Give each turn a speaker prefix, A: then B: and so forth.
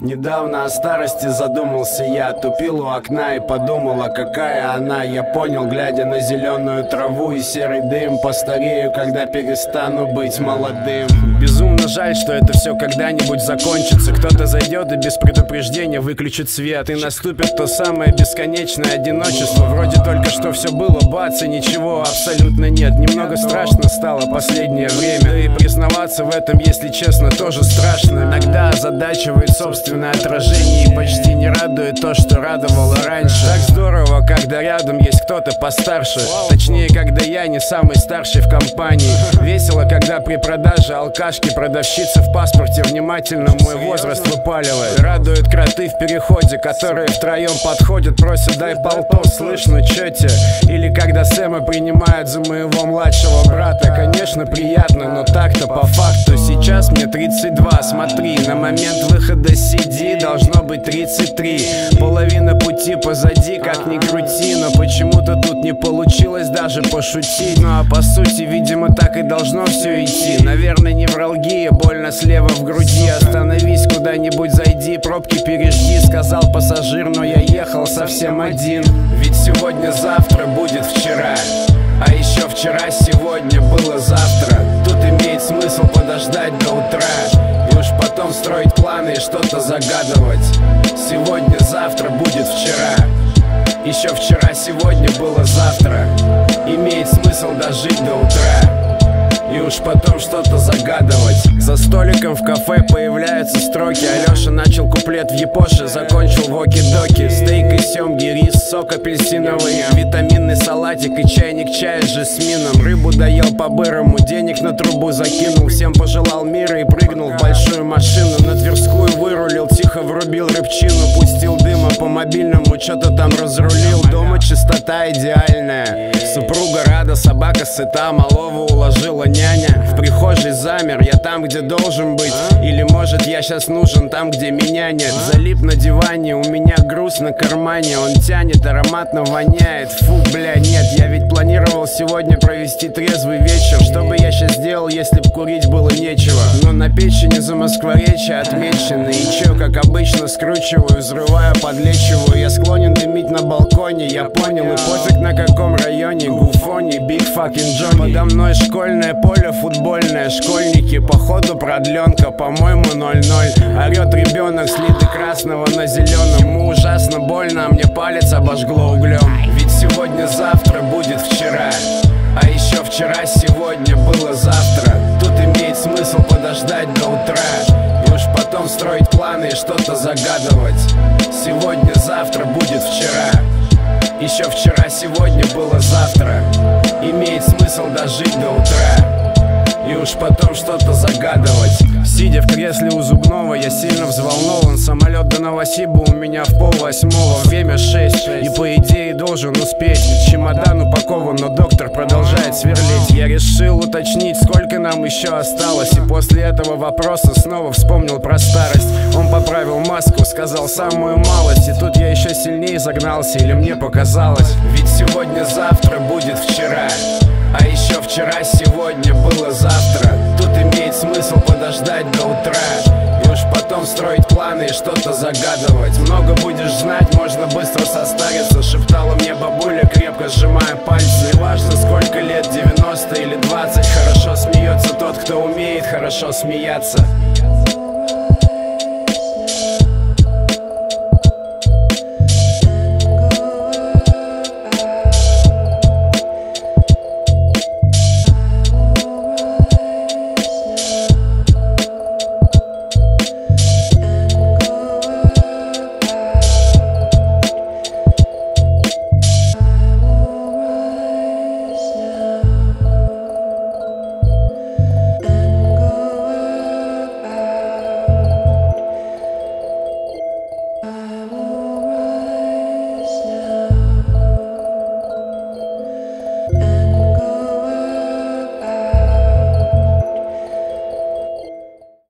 A: Недавно о старости задумался я, тупил у окна и подумала, какая она. Я понял, глядя на зеленую траву и серый дым, постарею, когда перестану быть молодым. Безумно жаль, что это все когда-нибудь закончится. Кто-то зайдет и без предупреждения выключит свет, и наступит то самое бесконечное одиночество. Вроде только что все было, бац, и ничего абсолютно нет. Немного страшно стало последнее время, да и признаваться в этом, если честно, тоже страшно. Иногда озадачивает собственное отражение и почти не радует то, что радовало раньше. Так здорово, когда рядом есть кто-то постарше, точнее, когда я не самый старший в компании. Весело, когда при продаже алкашки продавщица в паспорте внимательно мой возраст выпаливает. Радуют кроты в переходе, которые втроем подходят, просят: дай полтос, слышно, чё те? Или когда Сэма принимают за моего младшего брата. Конечно, приятно, но так-то по факту сейчас мне 32, смотри, на момент выхода CD должно быть 33. Половина пути позади, как ни крути, но почему-то тут не получилось даже пошутить. Ну а по сути, видимо, так и должно все идти. Наверное, невралгия, больно слева в груди. Остановись, куда-нибудь зайди, пробки пережди, сказал пассажир, но я ехал совсем один. Ведь сегодня-завтра будет вчера, а еще вчера сегодня было завтра. Тут имеет смысл подождать до утра и уж потом строить планы и что-то загадывать. Сегодня-завтра будет вчера, еще вчера сегодня было завтра. Имеет смысл дожить до утра и уж потом что-то загадывать. За столиком в кафе появляются строки. Алёша начал куплет в япоше, закончил в оки-доки. Стейк из сёмги, рис, сок апельсиновый, витаминный салатик и чайник чая с жасмином. Рыбу доел по-бырому, денег на трубу закинул, всем пожелал мира и прыгнул в большую машину. На Тверскую вырулил, тихо врубил рыбчину, пустил дыма по мобильному, что-то там разрулил. Дома чистота идеальная, супруга рада, собака сыта, малого уложила няня. В прихожей замер, я там, где должен быть, или может я сейчас нужен там, где меня нет. Залип на диване, у меня груз на кармане, он тянет, ароматно воняет. Фу, бля, нет, я ведь планировал сегодня провести трезвый вечер. Что бы я сейчас сделал, если б курить было нечего? Но на печени замоскворечье отмечены, и чё, как обычно, скручиваю, взрываю, подлечиваю. Я склонен дымить на балконе, я понял, и пофиг на каком районе. Гуфони, big fucking Johnny. Подо мной школьное поле футбольное, школьники, походу продленка, по-моему 0-0. Орет ребенок, слиты красного на зеленом. Ему ужасно больно, а мне палец обожгло углем. Ведь сегодня-завтра будет вчера, а еще вчера сегодня было завтра. Тут имеет смысл подождать до утра и уж потом строить планы и что-то загадывать. Сегодня-завтра будет вчера, еще вчера сегодня было завтра. Имеет смысл дожить до утра и уж потом что-то загадывать. Сидя в кресле у зубного, я сильно взволнован. Самолет до Новосиба у меня в 7:30, время 6, и по идее должен успеть. Чемодан упакован, но доктор продолжает сверлить. Я решил уточнить, сколько нам еще осталось, и после этого вопроса снова вспомнил про старость. Он поправил маску, сказал самую малость, и тут я еще сильнее загнался, или мне показалось. Ведь сегодня-завтра будет вчера, а еще вчера сегодня было завтра. Тут имеет смысл подождать до утра и уж потом строить планы и что-то загадывать. Много будешь знать, можно быстро состариться, шептала мне бабуля, крепко сжимая пальцы. Неважно сколько лет, 90 или 20, хорошо смеется тот, кто умеет хорошо смеяться.